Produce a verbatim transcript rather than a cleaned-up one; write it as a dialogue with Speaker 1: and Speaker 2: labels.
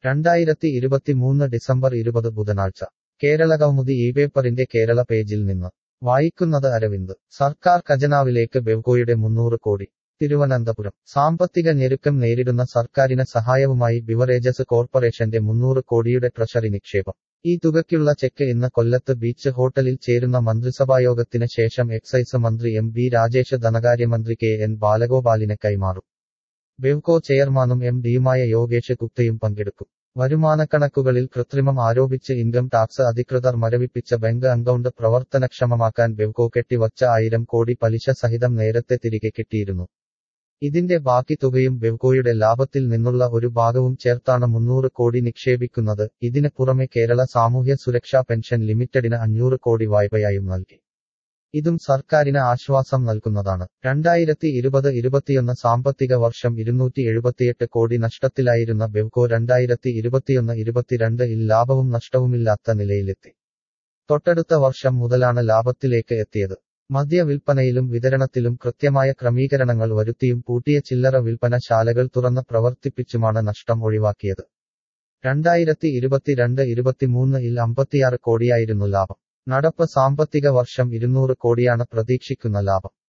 Speaker 1: രണ്ടായിരത്തി ഇരുപത്തിമൂന്ന് ഡിസംബർ ഇരുപത് ബുധനാഴ്ച കേരളകൗമുദി ഈ പേപ്പറിന്റെ കേരള പേജിൽ നിന്ന് വായിക്കുന്നത് അരവിന്ദ്. സർക്കാർ ഖജനാവിലേക്ക് ബെവ്കോയുടെ മുന്നൂറ് കോടി. തിരുവനന്തപുരം. സാമ്പത്തിക ഞെരുക്കം നേരിടുന്ന സർക്കാരിന് സഹായവുമായി ബിവറേജസ് കോർപ്പറേഷന്റെ മുന്നൂറ് കോടിയുടെ ട്രഷറി നിക്ഷേപം. ഈ തുകയ്ക്കുള്ള ചെക്ക് ഇന്ന് കൊല്ലത്ത് ബീച്ച് ഹോട്ടലിൽ ചേരുന്ന മന്ത്രിസഭായോഗത്തിന് ശേഷം എക്സൈസ് മന്ത്രി എം ബി രാജേഷ് ധനകാര്യമന്ത്രി കെ എൻ ബാലഗോപാലിന് കൈമാറും. ബെവ്കോ ചെയർമാനും എം ഡിയുമായ യോഗേഷ് ഗുപ്തയും പങ്കെടുക്കും. വരുമാനക്കണക്കുകളിൽ കൃത്രിമം ആരോപിച്ച് ഇൻകം ടാക്സ് അധികൃതർ മരവിപ്പിച്ച ബാങ്ക് അക്കൗണ്ട് പ്രവർത്തനക്ഷമമാക്കാൻ ബെവ്കോ കെട്ടിവച്ച ആയിരം കോടി പലിശ സഹിതം നേരത്തെ തിരികെ കിട്ടിയിരുന്നു. ഇതിന്റെ ബാക്കി തുകയും ബെവ്കോയുടെ ലാഭത്തിൽ നിന്നുള്ള ഒരു ഭാഗവും ചേർത്താണ് മുന്നൂറ് കോടി നിക്ഷേപിക്കുന്നത്. ഇതിന് പുറമെ കേരള സാമൂഹ്യ സുരക്ഷാ പെൻഷൻ ലിമിറ്റഡിന് അഞ്ഞൂറ് കോടി വായ്പയായും നൽകി. ഇതും സർക്കാരിന് ആശ്വാസം നൽകുന്നതാണ്. രണ്ടായിരത്തി ഇരുപത് ഇരുപത്തിയൊന്ന് സാമ്പത്തിക വർഷം ഇരുന്നൂറ്റി എഴുപത്തിയെട്ട് കോടി നഷ്ടത്തിലായിരുന്ന ബെവ്കോ രണ്ടായിരത്തി ഇരുപത്തിയൊന്ന് ഇരുപത്തിരണ്ട് ഇൽ ലാഭവും നഷ്ടവുമില്ലാത്ത നിലയിലെത്തി. തൊട്ടടുത്ത വർഷം മുതലാണ് ലാഭത്തിലേക്ക് എത്തിയത്. മദ്യ വിൽപ്പനയിലും വിതരണത്തിലും കൃത്യമായ ക്രമീകരണങ്ങൾ വരുത്തിയും പൂട്ടിയ ചില്ലറ വിൽപ്പന ശാലകൾ തുറന്ന് പ്രവർത്തിപ്പിച്ചുമാണ് നഷ്ടം ഒഴിവാക്കിയത്. രണ്ടായിരത്തി ഇരുപത്തിരണ്ട് ഇരുപത്തിമൂന്ന് ഇൽ അമ്പത്തിയാറ് കോടിയായിരുന്നു ലാഭം. നടപ്പ് സാമ്പത്തിക വർഷം ഇരുന്നൂറ് കോടിയാണ് പ്രതീക്ഷിക്കുന്ന ലാഭം.